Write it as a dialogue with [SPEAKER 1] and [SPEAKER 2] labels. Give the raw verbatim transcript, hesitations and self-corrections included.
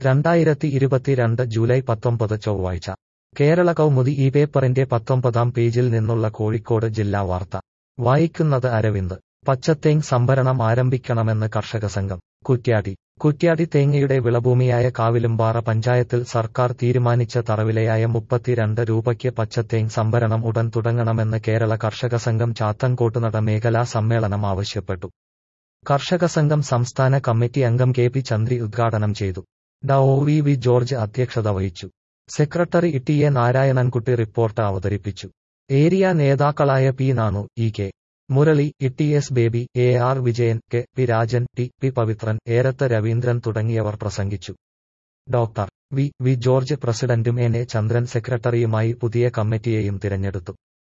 [SPEAKER 1] രണ്ടായിരത്തി ഇരുപത്തിരണ്ട് ജൂലൈ പത്തൊമ്പത് ചൊവ്വാഴ്ച കേരള കൗമുദി ഈ പേപ്പറിന്റെ പത്തൊമ്പതാം പേജിൽ നിന്നുള്ള കോഴിക്കോട് ജില്ലാ വാർത്ത വായിക്കുന്നത് അരവിന്ദ്. പച്ചത്തേങ്ങ് സംഭരണം ആരംഭിക്കണമെന്ന് കർഷക സംഘം. കുറ്റ്യാടി കുറ്റ്യാടി തേങ്ങയുടെ വിളഭൂമിയായ കാവിലുംപാറ പഞ്ചായത്തിൽ സർക്കാർ തീരുമാനിച്ച തറവിലയായ മുപ്പത്തിരണ്ട് രൂപയ്ക്ക് പച്ചത്തേങ്ങ് സംഭരണം ഉടൻ തുടങ്ങണമെന്ന് കേരള കർഷക സംഘം ചാത്തൻകോട്ടുനട മേഖലാ സമ്മേളനം ആവശ്യപ്പെട്ടു. കർഷക സംഘം സംസ്ഥാന കമ്മിറ്റി അംഗം കെ പി ചന്ദ്രി ഉദ്ഘാടനം ചെയ്തു. ഡ ഒ വി വി ജോർജ് അധ്യക്ഷത വഹിച്ചു. Secretary T A Narayanankutty report അവതരിപ്പിച്ചു. ഏരിയ നേതാക്കളായ P Nanu, E K Murali, T S Baby, A R Vijayan, K P Rajan, T P Pavithran, Erath Raveendran തുടങ്ങിയവർ പ്രസംഗിച്ചു. ഡോക്ടർ വി വി ജോർജ് പ്രസിഡന്റും എൻ എ ചന്ദ്രൻ സെക്രട്ടറിയുമായി പുതിയ കമ്മിറ്റിയെയും തിരഞ്ഞെടുത്തു.